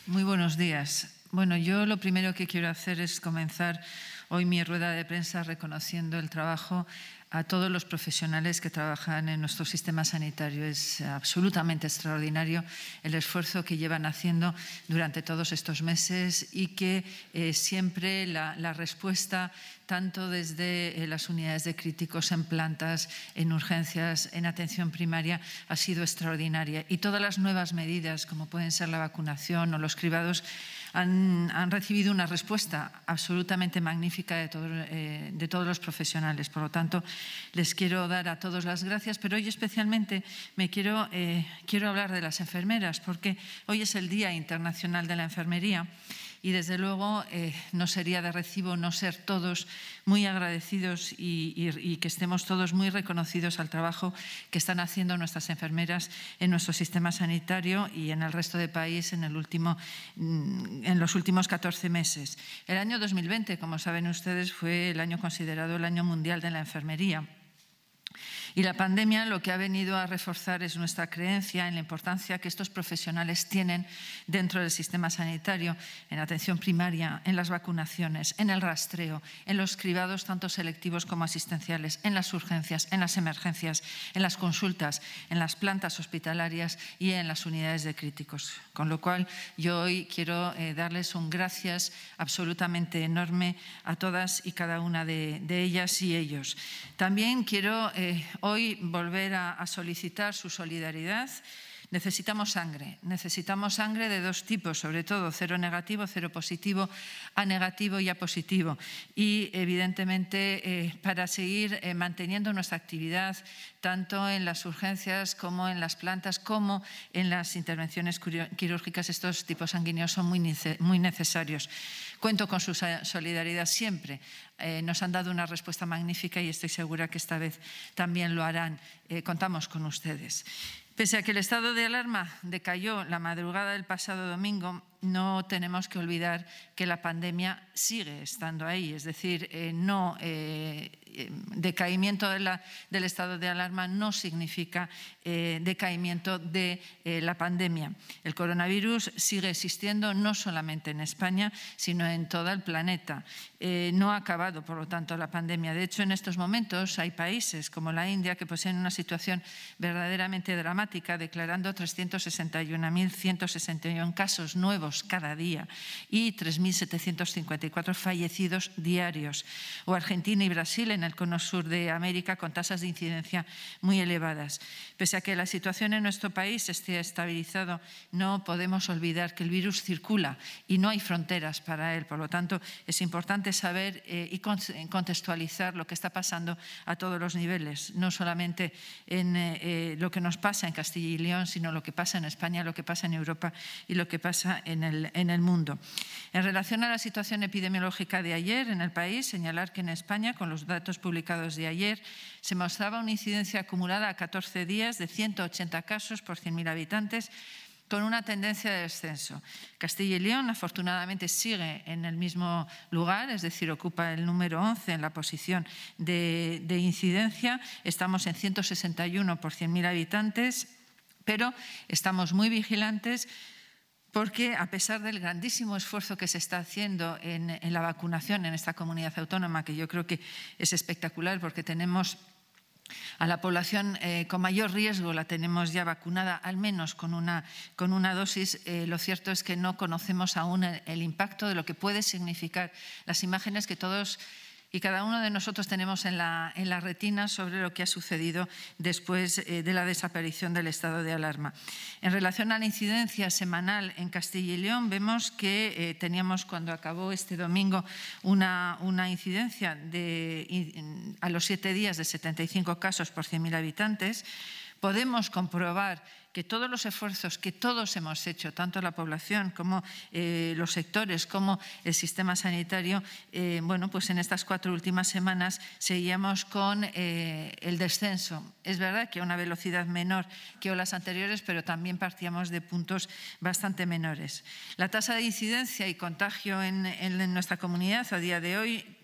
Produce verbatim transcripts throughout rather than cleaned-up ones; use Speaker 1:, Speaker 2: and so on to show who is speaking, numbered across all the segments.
Speaker 1: Muy buenos días. Bueno, yo lo primero que quiero hacer es comenzar hoy mi rueda de prensa reconociendo el trabajo a todos los profesionales que trabajan en nuestro sistema sanitario. Es absolutamente extraordinario el esfuerzo que llevan haciendo durante todos estos meses y que eh, siempre la, la respuesta, tanto desde eh, las unidades de críticos en plantas, en urgencias, en atención primaria, ha sido extraordinaria. Y todas las nuevas medidas, como pueden ser la vacunación o los cribados, han, han recibido una respuesta absolutamente magnífica de, todo, eh, de todos los profesionales. Por lo tanto, les quiero dar a todos las gracias, pero hoy especialmente me quiero, eh, quiero hablar de las enfermeras, porque hoy es el Día Internacional de la Enfermería. Y, desde luego, eh, no sería de recibo no ser todos muy agradecidos y, y, y que estemos todos muy reconocidos al trabajo que están haciendo nuestras enfermeras en nuestro sistema sanitario y en el resto del país en, el último, en los últimos catorce meses. El año dos mil veinte, como saben ustedes, fue el año considerado el Año Mundial de la Enfermería. Y la pandemia lo que ha venido a reforzar es nuestra creencia en la importancia que estos profesionales tienen dentro del sistema sanitario, en atención primaria, en las vacunaciones, en el rastreo, en los cribados tanto selectivos como asistenciales, en las urgencias, en las emergencias, en las consultas, en las plantas hospitalarias y en las unidades de críticos. Con lo cual, yo hoy quiero eh, darles un gracias absolutamente enorme a todas y cada una de, de ellas y ellos. También quiero eh, hoy volver a, a solicitar su solidaridad. Necesitamos sangre, necesitamos sangre de dos tipos, sobre todo cero negativo, cero positivo, A negativo y A positivo. Y, evidentemente, eh, para seguir eh, manteniendo nuestra actividad, tanto en las urgencias como en las plantas, como en las intervenciones quirúrgicas, estos tipos sanguíneos son muy, muy necesarios. Cuento con su solidaridad siempre. Eh, nos han dado una respuesta magnífica y estoy segura que esta vez también lo harán. Eh, contamos con ustedes. Pese a que el estado de alarma decayó la madrugada del pasado domingo, no tenemos que olvidar que la pandemia sigue estando ahí. Es decir, eh, no, eh, decaimiento de la, del estado de alarma no significa eh, decaimiento de eh, la pandemia. El coronavirus sigue existiendo no solamente en España, sino en todo el planeta. Eh, no ha acabado, por lo tanto, la pandemia. De hecho, en estos momentos hay países como la India que poseen una situación verdaderamente dramática, declarando trescientos sesenta y un mil ciento sesenta y uno casos nuevos cada día y tres mil setecientos cincuenta y cuatro fallecidos diarios. O Argentina y Brasil en el cono sur de América con tasas de incidencia muy elevadas. Pese a que la situación en nuestro país esté estabilizado, no podemos olvidar que el virus circula y no hay fronteras para él. Por lo tanto, es importante saber eh, y contextualizar lo que está pasando a todos los niveles, no solamente en eh, lo que nos pasa en Castilla y León, sino lo que pasa en España, lo que pasa en Europa y lo que pasa en el, en el mundo. En relación a la situación epidemiológica de ayer en el país, señalar que en España, con los datos publicados de ayer, se mostraba una incidencia acumulada a catorce días de ciento ochenta casos por cien mil habitantes, con una tendencia de descenso. Castilla y León, afortunadamente, sigue en el mismo lugar, es decir, ocupa el número once en la posición de, de incidencia. Estamos en ciento sesenta y uno por cien mil habitantes, pero estamos muy vigilantes porque, a pesar del grandísimo esfuerzo que se está haciendo en, en la vacunación en esta comunidad autónoma, que yo creo que es espectacular porque tenemos a la población eh, con mayor riesgo, la tenemos ya vacunada al menos con una, con una dosis, eh, lo cierto es que no conocemos aún el, el impacto de lo que puede significar las imágenes que todos y cada uno de nosotros tenemos en la, en la retina sobre lo que ha sucedido después eh, de la desaparición del estado de alarma. En relación a la incidencia semanal en Castilla y León, vemos que eh, teníamos cuando acabó este domingo una, una incidencia de, in, a los siete días de setenta y cinco casos por cien mil habitantes. Podemos comprobar que todos los esfuerzos que todos hemos hecho, tanto la población como eh, los sectores, como el sistema sanitario, eh, bueno, pues en estas cuatro últimas semanas seguíamos con eh, el descenso. Es verdad que a una velocidad menor que olas anteriores, pero también partíamos de puntos bastante menores. La tasa de incidencia y contagio en, en, en nuestra comunidad a día de hoy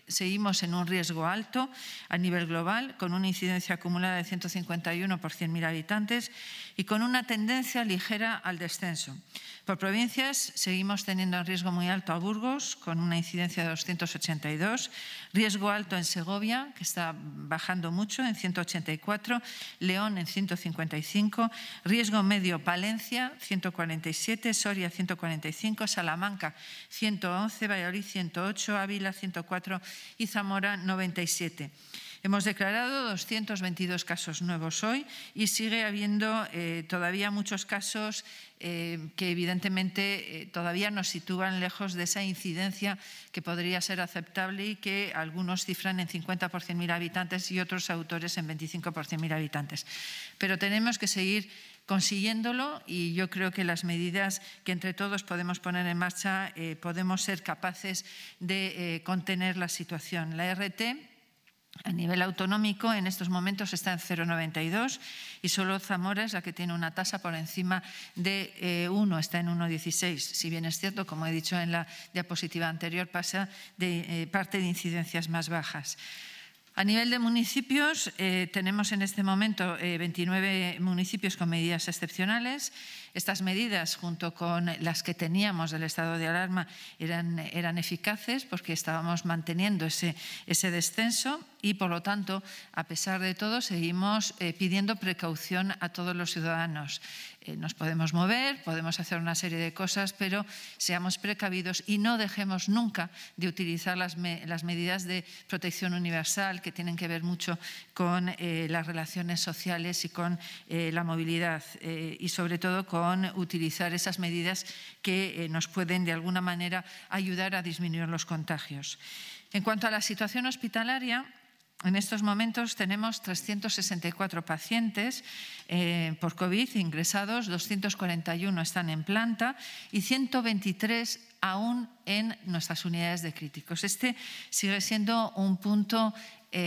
Speaker 1: seguimos en un riesgo alto a nivel global, con una incidencia acumulada de ciento cincuenta y uno por cien mil habitantes y con una tendencia ligera al descenso. Por provincias, seguimos teniendo en riesgo muy alto a Burgos, con una incidencia de doscientos ochenta y dos, riesgo alto en Segovia, que está bajando mucho, en ciento ochenta y cuatro, León en ciento cincuenta y cinco, riesgo medio Palencia, ciento cuarenta y siete, Soria ciento cuarenta y cinco, Salamanca ciento once, Valladolid ciento ocho, Ávila ciento cuatro y Zamora noventa y siete. Hemos declarado doscientos veintidós casos nuevos hoy y sigue habiendo eh, todavía muchos casos eh, que evidentemente eh, todavía nos sitúan lejos de esa incidencia que podría ser aceptable y que algunos cifran en cincuenta por cien mil habitantes y otros autores en veinticinco por cien mil habitantes. Pero tenemos que seguir consiguiéndolo y yo creo que las medidas que entre todos podemos poner en marcha eh, podemos ser capaces de eh, contener la situación. La R T a nivel autonómico en estos momentos está en cero coma noventa y dos y solo Zamora es la que tiene una tasa por encima de eh, uno, está en uno coma dieciséis. Si bien es cierto, como he dicho en la diapositiva anterior, pasa de eh, parte de incidencias más bajas. A nivel de municipios, eh, tenemos en este momento eh, veintinueve municipios con medidas excepcionales. Estas medidas, junto con las que teníamos del estado de alarma, eran, eran eficaces porque estábamos manteniendo ese, ese descenso y, por lo tanto, a pesar de todo, seguimos eh, pidiendo precaución a todos los ciudadanos. Eh, nos podemos mover, podemos hacer una serie de cosas, pero seamos precavidos y no dejemos nunca de utilizar las, me, las medidas de protección universal que tienen que ver mucho con eh, las relaciones sociales y con eh, la movilidad eh, y sobre todo con utilizar esas medidas que eh, nos pueden de alguna manera ayudar a disminuir los contagios. En cuanto a la situación hospitalaria, en estos momentos tenemos trescientos sesenta y cuatro pacientes eh, por COVID ingresados, doscientos cuarenta y uno están en planta y ciento veintitrés aún en nuestras unidades de críticos. Este sigue siendo un punto Eh,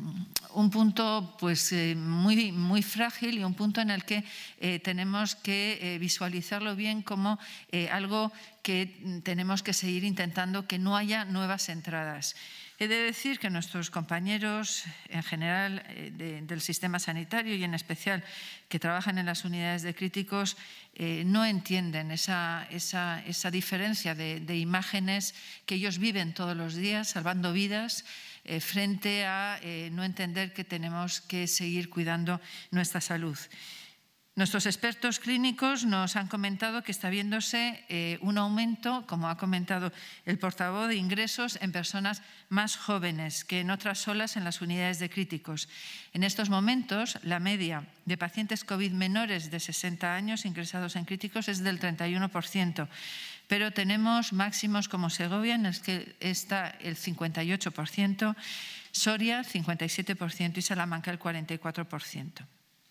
Speaker 1: un punto pues, eh, muy, muy frágil y un punto en el que eh, tenemos que eh, visualizarlo bien como eh, algo que tenemos que seguir intentando que no haya nuevas entradas. He de decir que nuestros compañeros en general eh, de, del sistema sanitario y en especial que trabajan en las unidades de críticos eh, no entienden esa, esa, esa diferencia de, de imágenes que ellos viven todos los días salvando vidas Eh, frente a eh, no entender que tenemos que seguir cuidando nuestra salud. Nuestros expertos clínicos nos han comentado que está viéndose eh, un aumento, como ha comentado el portavoz, de ingresos en personas más jóvenes que en otras olas en las unidades de críticos. En estos momentos, la media de pacientes COVID menores de sesenta años ingresados en críticos es del treinta y uno por ciento. Pero tenemos máximos como Segovia, en el que está el cincuenta y ocho por ciento, Soria el cincuenta y siete por ciento y Salamanca el cuarenta y cuatro por ciento.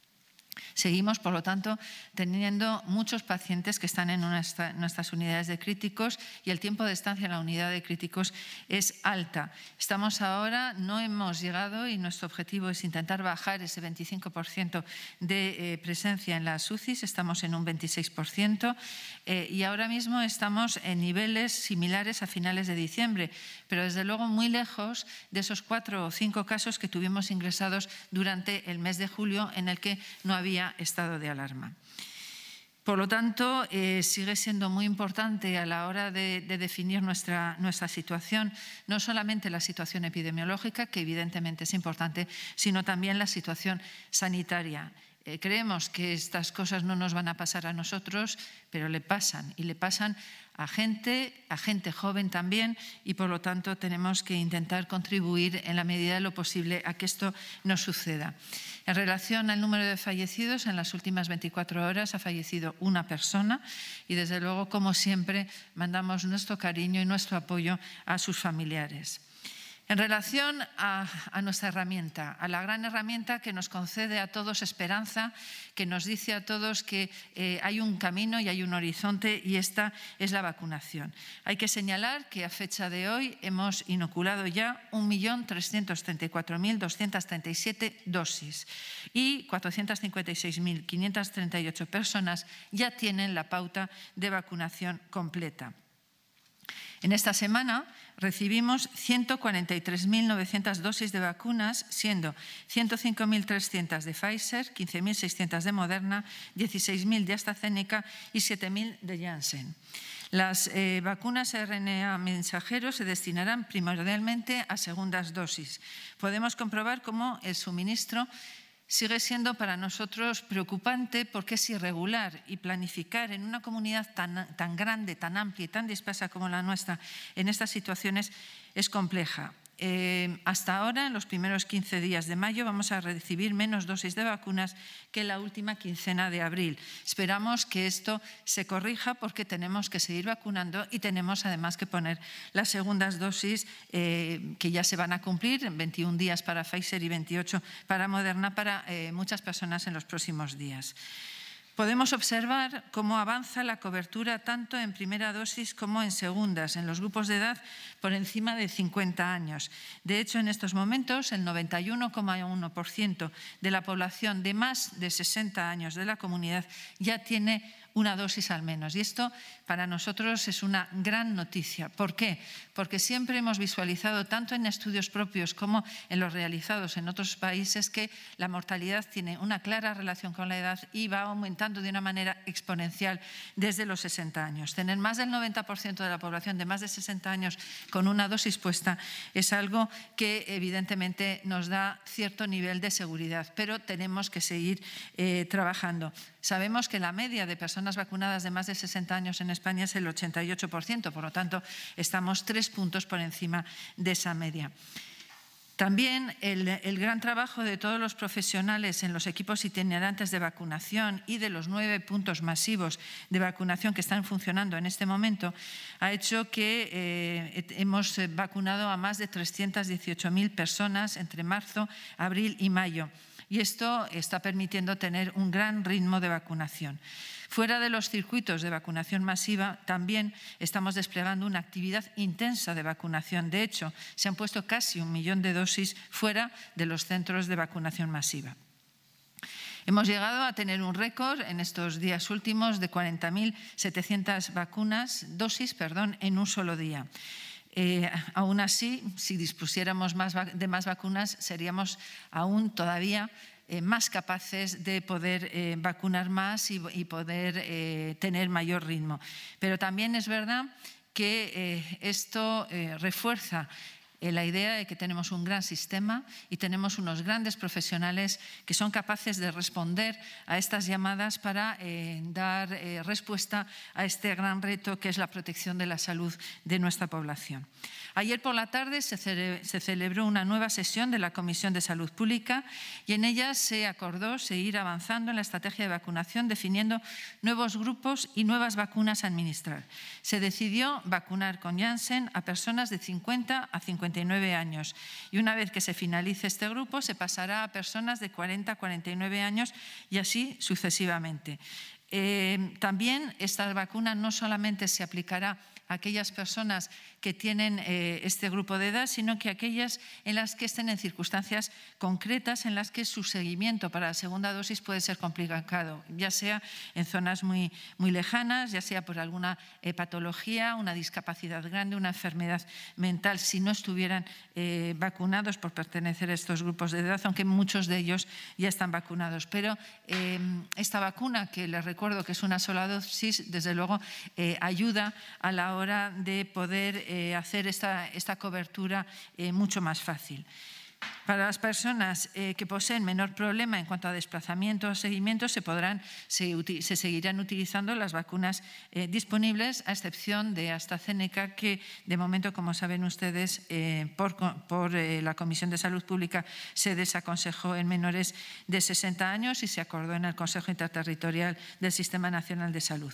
Speaker 1: Seguimos, por lo tanto, teniendo muchos pacientes que están en nuestra, nuestras unidades de críticos y el tiempo de estancia en la unidad de críticos es alta. Estamos ahora, no hemos llegado y nuestro objetivo es intentar bajar ese veinticinco por ciento de eh, presencia en las U C Is, estamos en un veintiséis por ciento eh, y ahora mismo estamos en niveles similares a finales de diciembre, pero desde luego muy lejos de esos cuatro o cinco casos que tuvimos ingresados durante el mes de julio en el que no había estado de alarma. Por lo tanto, eh, sigue siendo muy importante a la hora de, de definir nuestra, nuestra situación, no solamente la situación epidemiológica, que evidentemente es importante, sino también la situación sanitaria. Eh, creemos que estas cosas no nos van a pasar a nosotros, pero le pasan y le pasan a gente, a gente joven también y por lo tanto tenemos que intentar contribuir en la medida de lo posible a que esto no suceda. En relación al número de fallecidos, en las últimas veinticuatro horas ha fallecido una persona y desde luego, como siempre, mandamos nuestro cariño y nuestro apoyo a sus familiares. En relación a, a nuestra herramienta, a la gran herramienta que nos concede a todos esperanza, que nos dice a todos que eh, hay un camino y hay un horizonte y esta es la vacunación. Hay que señalar que a fecha de hoy hemos inoculado ya un millón trescientos treinta y cuatro mil doscientos treinta y siete dosis y cuatrocientos cincuenta y seis mil quinientos treinta y ocho personas ya tienen la pauta de vacunación completa. En esta semana recibimos ciento cuarenta y tres mil novecientas dosis de vacunas, siendo ciento cinco mil trescientas de Pfizer, quince mil seiscientas de Moderna, dieciséis mil de AstraZeneca y siete mil de Janssen. Las eh, vacunas R N A mensajeros se destinarán primordialmente a segundas dosis. Podemos comprobar cómo el suministro sigue siendo para nosotros preocupante porque es irregular y planificar en una comunidad tan, tan grande, tan amplia y tan dispersa como la nuestra en estas situaciones es compleja. Eh, hasta ahora, en los primeros quince días de mayo, vamos a recibir menos dosis de vacunas que en la última quincena de abril. Esperamos que esto se corrija porque tenemos que seguir vacunando y tenemos además que poner las segundas dosis eh, que ya se van a cumplir, veintiún días para Pfizer y veintiocho para Moderna, para eh, muchas personas en los próximos días. Podemos observar cómo avanza la cobertura tanto en primera dosis como en segundas, en los grupos de edad por encima de cincuenta años. De hecho, en estos momentos, el noventa y uno coma uno por ciento de la población de más de sesenta años de la comunidad ya tiene una dosis al menos. Y esto para nosotros es una gran noticia. ¿Por qué? Porque siempre hemos visualizado, tanto en estudios propios como en los realizados en otros países, que la mortalidad tiene una clara relación con la edad y va aumentando de una manera exponencial desde los sesenta años. Tener más del noventa por ciento de la población de más de sesenta años con una dosis puesta es algo que evidentemente nos da cierto nivel de seguridad, pero tenemos que seguir eh, trabajando. Sabemos que la media de personas vacunadas de más de sesenta años en España es el ochenta y ocho por ciento, por lo tanto, estamos tres puntos por encima de esa media. También el, el gran trabajo de todos los profesionales en los equipos itinerantes de vacunación y de los nueve puntos masivos de vacunación que están funcionando en este momento ha hecho que eh, hemos vacunado a más de trescientas dieciocho mil personas entre marzo, abril y mayo. Y esto está permitiendo tener un gran ritmo de vacunación. Fuera de los circuitos de vacunación masiva, también estamos desplegando una actividad intensa de vacunación. De hecho, se han puesto casi un millón de dosis fuera de los centros de vacunación masiva. Hemos llegado a tener un récord en estos días últimos de cuarenta mil setecientas vacunas, dosis perdón, en un solo día. Eh, aún así, si dispusiéramos más de más vacunas, seríamos aún todavía eh, más capaces de poder eh, vacunar más y, y poder eh, tener mayor ritmo. Pero también es verdad que eh, esto eh, refuerza la idea de que tenemos un gran sistema y tenemos unos grandes profesionales que son capaces de responder a estas llamadas para eh, dar eh, respuesta a este gran reto que es la protección de la salud de nuestra población. Ayer por la tarde se, cele se celebró una nueva sesión de la Comisión de Salud Pública y en ella se acordó seguir avanzando en la estrategia de vacunación, definiendo nuevos grupos y nuevas vacunas a administrar. Se decidió vacunar con Janssen a personas de cincuenta a cincuenta y nueve años y una vez que se finalice este grupo se pasará a personas de cuarenta a cuarenta y nueve años y así sucesivamente. Eh, también esta vacuna no solamente se aplicará a aquellas personas que tienen eh, este grupo de edad, sino que aquellas en las que estén en circunstancias concretas en las que su seguimiento para la segunda dosis puede ser complicado, ya sea en zonas muy, muy lejanas, ya sea por alguna eh, patología, una discapacidad grande, una enfermedad mental, si no estuvieran eh, vacunados por pertenecer a estos grupos de edad, aunque muchos de ellos ya están vacunados. Pero eh, esta vacuna, que les recuerdo que es una sola dosis, desde luego eh, ayuda a la hora de poder eh, hacer esta, esta cobertura eh, mucho más fácil. Para las personas eh, que poseen menor problema en cuanto a desplazamiento o seguimiento, se, podrán, se, se seguirán utilizando las vacunas eh, disponibles, a excepción de AstraZeneca, que de momento, como saben ustedes, eh, por, por eh, la Comisión de Salud Pública se desaconsejó en menores de sesenta años y se acordó en el Consejo Interterritorial del Sistema Nacional de Salud.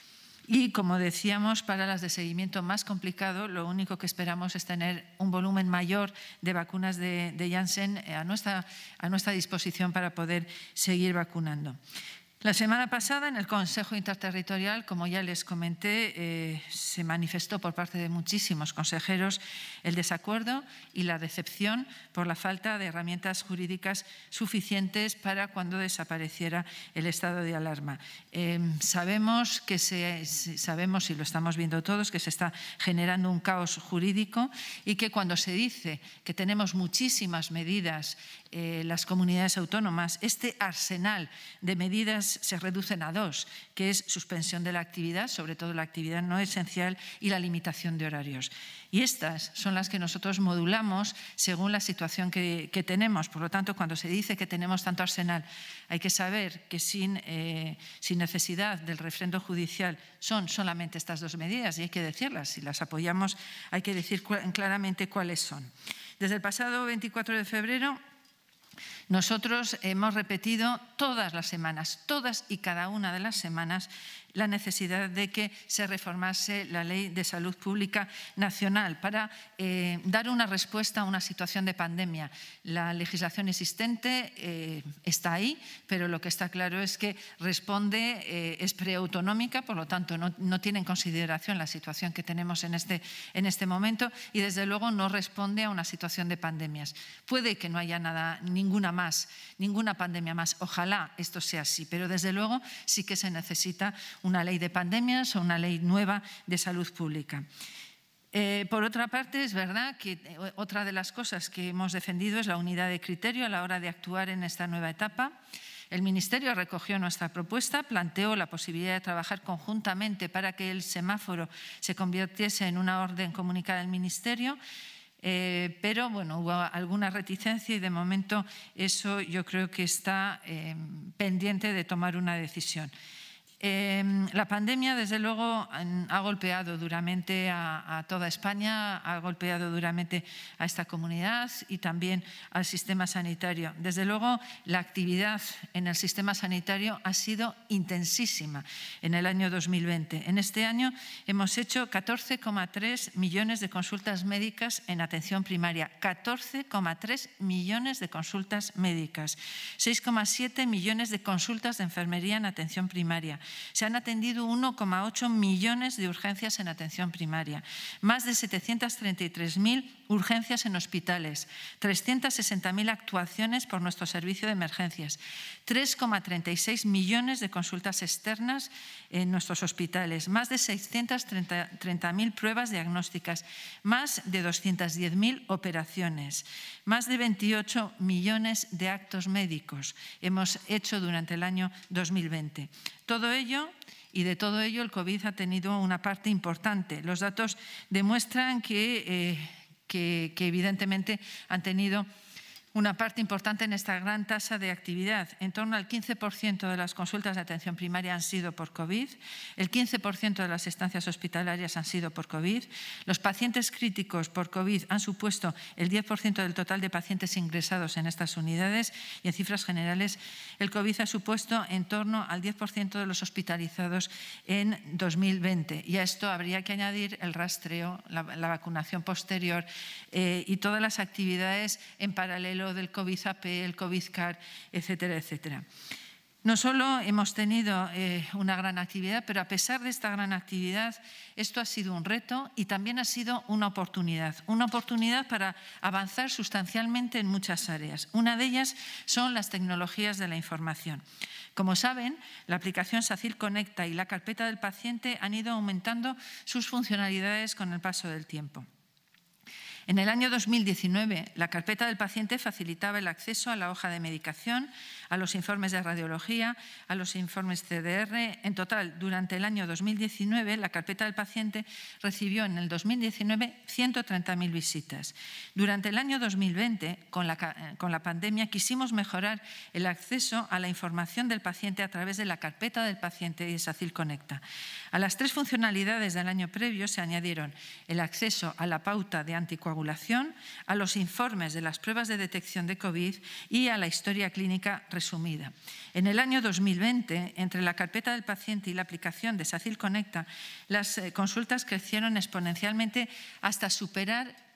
Speaker 1: Y, como decíamos, para las de seguimiento más complicado, lo único que esperamos es tener un volumen mayor de vacunas de, de Janssen a nuestra, a nuestra disposición para poder seguir vacunando. La semana pasada, en el Consejo Interterritorial, como ya les comenté, eh, se manifestó por parte de muchísimos consejeros el desacuerdo y la decepción por la falta de herramientas jurídicas suficientes para cuando desapareciera el estado de alarma. Eh, sabemos, que se, sabemos, y lo estamos viendo todos, que se está generando un caos jurídico y que cuando se dice que tenemos muchísimas medidas, eh, las comunidades autónomas, este arsenal de medidas se reducen a dos, que es suspensión de la actividad, sobre todo la actividad no esencial, y la limitación de horarios. Y estas son las que nosotros modulamos según la situación que, que tenemos. Por lo tanto, cuando se dice que tenemos tanto arsenal, hay que saber que sin, eh, sin necesidad del refrendo judicial son solamente estas dos medidas y hay que decirlas. Si las apoyamos, hay que decir claramente cuáles son. Desde el pasado veinticuatro de febrero, nosotros hemos repetido todas las semanas, todas y cada una de las semanas, la necesidad de que se reformase la Ley de Salud Pública Nacional para eh, dar una respuesta a una situación de pandemia. La legislación existente eh, está ahí, pero lo que está claro es que responde, eh, es preautonómica, por lo tanto no, no tiene en consideración la situación que tenemos en este, en este momento y desde luego no responde a una situación de pandemias. Puede que no haya nada, ninguna más, ninguna pandemia más. Ojalá esto sea así, pero desde luego sí que se necesita una ley de pandemias o una ley nueva de salud pública. Eh, por otra parte, es verdad que otra de las cosas que hemos defendido es la unidad de criterio a la hora de actuar en esta nueva etapa. El Ministerio recogió nuestra propuesta, planteó la posibilidad de trabajar conjuntamente para que el semáforo se convirtiese en una orden comunicada del Ministerio. Eh, pero bueno, hubo alguna reticencia y de momento eso yo creo que está eh, pendiente de tomar una decisión. Eh, la pandemia, desde luego, ha golpeado duramente a, a toda España, ha golpeado duramente a esta comunidad y también al sistema sanitario. Desde luego, la actividad en el sistema sanitario ha sido intensísima en el año dos mil veinte. En este año hemos hecho catorce coma tres millones de consultas médicas en atención primaria, catorce coma tres millones de consultas médicas, seis coma siete millones de consultas de enfermería en atención primaria. Se han atendido uno coma ocho millones de urgencias en atención primaria, más de setecientas treinta y tres mil urgencias en hospitales, trescientas sesenta mil actuaciones por nuestro servicio de emergencias, tres coma treinta y seis millones de consultas externas en nuestros hospitales, más de seiscientas treinta mil pruebas diagnósticas, más de doscientas diez mil operaciones, más de veintiocho millones de actos médicos hemos hecho durante el año dos mil veinte. Todo ello, y de todo ello el COVID ha tenido una parte importante. Los datos demuestran que, eh, que, que evidentemente han tenido una parte importante en esta gran tasa de actividad. En torno al quince por ciento de las consultas de atención primaria han sido por COVID, el quince por ciento de las estancias hospitalarias han sido por COVID, los pacientes críticos por COVID han supuesto el diez por ciento del total de pacientes ingresados en estas unidades y en cifras generales el COVID ha supuesto en torno al diez por ciento de los hospitalizados en dos mil veinte. Y a esto habría que añadir el rastreo, la, la vacunación posterior eh, y todas las actividades en paralelo del COVID A P, el COVID C A R, etcétera, etcétera. No solo hemos tenido eh, una gran actividad, pero a pesar de esta gran actividad, esto ha sido un reto y también ha sido una oportunidad. Una oportunidad para avanzar sustancialmente en muchas áreas. Una de ellas son las tecnologías de la información. Como saben, la aplicación SACIL Conecta y la carpeta del paciente han ido aumentando sus funcionalidades con el paso del tiempo. En el año dos mil diecinueve, la carpeta del paciente facilitaba el acceso a la hoja de medicación, a los informes de radiología, a los informes C D R. En total, durante el año dos mil diecinueve, la carpeta del paciente recibió en el dos mil diecinueve ciento treinta mil visitas. Durante el año dos mil veinte, con la, con la pandemia, quisimos mejorar el acceso a la información del paciente a través de la carpeta del paciente y SACIL Conecta. A las tres funcionalidades del año previo se añadieron el acceso a la pauta de anticoagulación, a los informes de las pruebas de detección de COVID y a la historia clínica resumida. En el año dos mil veinte, entre la carpeta del paciente y la aplicación de SACIL Conecta, las consultas crecieron exponencialmente hasta superar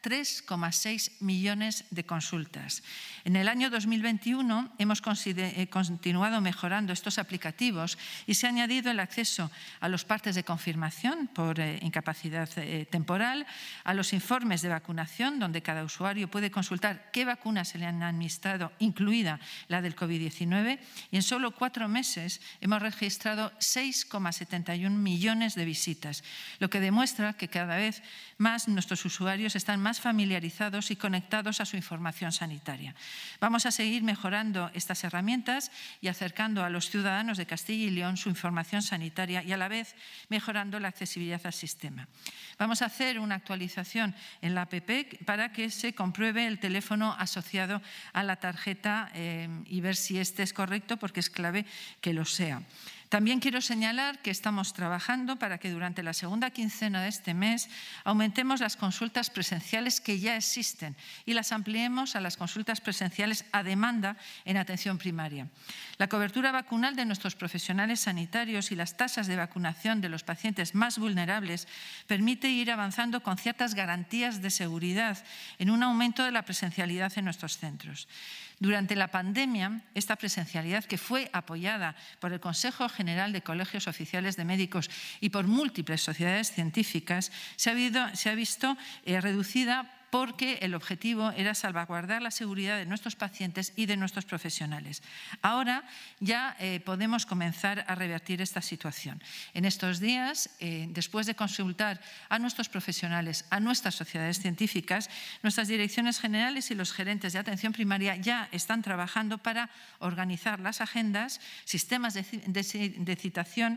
Speaker 1: tres coma seis millones de consultas. En el año dos mil veintiuno hemos continuado mejorando estos aplicativos y se ha añadido el acceso a los partes de confirmación por eh, incapacidad eh, temporal, a los informes de vacunación, donde cada usuario puede consultar qué vacunas se le han administrado, incluida la del COVID diecinueve, y en solo cuatro meses hemos registrado seis coma setenta y uno millones de visitas, lo que demuestra que cada vez más nuestros usuarios están más familiarizados y conectados a su información sanitaria. Vamos a seguir mejorando estas herramientas y acercando a los ciudadanos de Castilla y León su información sanitaria y a la vez mejorando la accesibilidad al sistema. Vamos a hacer una actualización en la app para que se compruebe el teléfono asociado a la tarjeta eh, y ver si este es correcto, porque es clave que lo sea. También quiero señalar que estamos trabajando para que durante la segunda quincena de este mes aumentemos las consultas presenciales que ya existen y las ampliemos a las consultas presenciales a demanda en atención primaria. La cobertura vacunal de nuestros profesionales sanitarios y las tasas de vacunación de los pacientes más vulnerables permite ir avanzando con ciertas garantías de seguridad en un aumento de la presencialidad en nuestros centros. Durante la pandemia, esta presencialidad, que fue apoyada por el Consejo General de Colegios Oficiales de Médicos y por múltiples sociedades científicas, se ha, habido, se ha visto eh, reducida porque el objetivo era salvaguardar la seguridad de nuestros pacientes y de nuestros profesionales. Ahora ya eh, podemos comenzar a revertir esta situación. En estos días, eh, después de consultar a nuestros profesionales, a nuestras sociedades científicas, nuestras direcciones generales y los gerentes de atención primaria ya están trabajando para organizar las agendas, sistemas de, de, de citación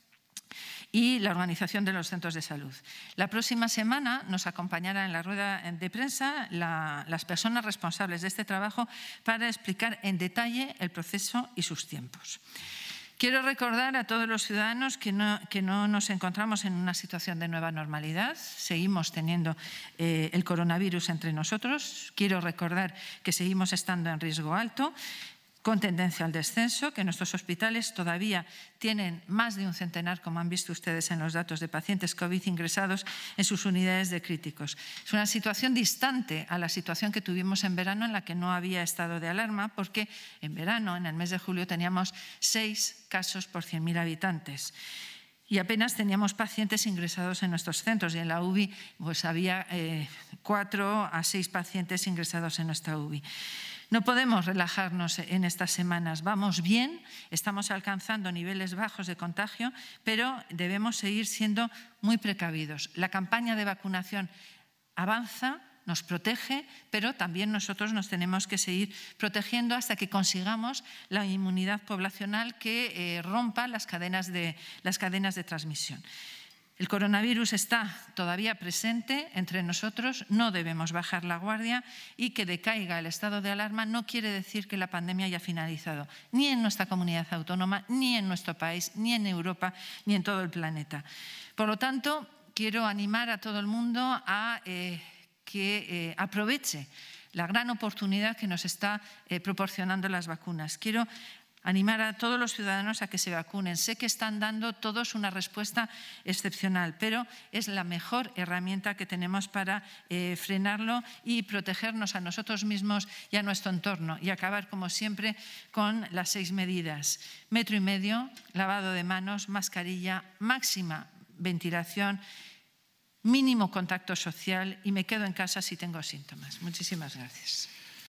Speaker 1: y la organización de los centros de salud. La próxima semana nos acompañará en la rueda de prensa la, las personas responsables de este trabajo para explicar en detalle el proceso y sus tiempos. Quiero recordar a todos los ciudadanos que no, que no nos encontramos en una situación de nueva normalidad. Seguimos teniendo eh, el coronavirus entre nosotros. Quiero recordar que seguimos estando en riesgo alto, con tendencia al descenso, que nuestros hospitales todavía tienen más de un centenar, como han visto ustedes en los datos, de pacientes COVID ingresados en sus unidades de críticos. Es una situación distante a la situación que tuvimos en verano, en la que no había estado de alarma, porque en verano, en el mes de julio, teníamos seis casos por cien mil habitantes. Y apenas teníamos pacientes ingresados en nuestros centros, y en la U B I pues había eh, cuatro a seis pacientes ingresados en nuestra U B I. No podemos relajarnos en estas semanas. Vamos bien, estamos alcanzando niveles bajos de contagio, pero debemos seguir siendo muy precavidos. La campaña de vacunación avanza, nos protege, pero también nosotros nos tenemos que seguir protegiendo hasta que consigamos la inmunidad poblacional que eh, rompa las cadenas de, las cadenas de transmisión. El coronavirus está todavía presente entre nosotros, no debemos bajar la guardia, y que decaiga el estado de alarma no quiere decir que la pandemia haya finalizado, ni en nuestra comunidad autónoma, ni en nuestro país, ni en Europa, ni en todo el planeta. Por lo tanto, quiero animar a todo el mundo a eh, que eh, aproveche la gran oportunidad que nos está eh, proporcionando las vacunas. Quiero animar a todos los ciudadanos a que se vacunen. Sé que están dando todos una respuesta excepcional, pero es la mejor herramienta que tenemos para eh, frenarlo y protegernos a nosotros mismos y a nuestro entorno, y acabar, como siempre, con las seis medidas. Metro y medio, lavado de manos, mascarilla, máxima ventilación, mínimo contacto social, y me quedo en casa si tengo síntomas. Muchísimas gracias.